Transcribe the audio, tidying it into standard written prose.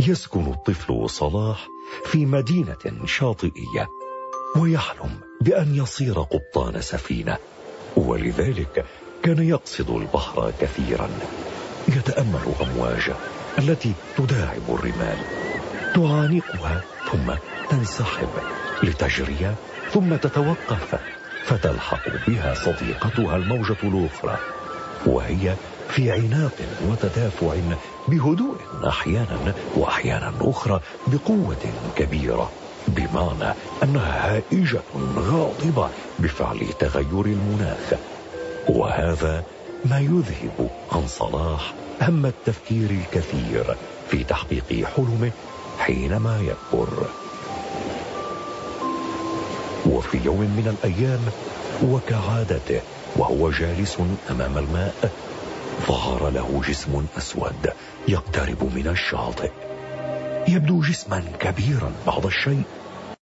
يسكن الطفل صلاح في مدينة شاطئية، ويحلم بأن يصير قبطان سفينة، ولذلك كان يقصد البحر كثيرا، يتأمل أمواجه التي تداعب الرمال، تعانقها ثم تنسحب لتجري ثم تتوقف، فتلحق بها صديقتها الموجة الأخرى، وهي في عناق وتدافع بهدوء أحيانا، وأحيانا أخرى بقوة كبيرة، بمعنى أنها هائجة غاضبة بفعل تغير المناخ. وهذا ما يذهب عن صلاح هم التفكير الكثير في تحقيق حلمه حينما يكبر. وفي يوم من الأيام وكعادته وهو جالس أمام الماء، ظهر له جسم أسود يقترب من الشاطئ، يبدو جسما كبيرا بعض الشيء،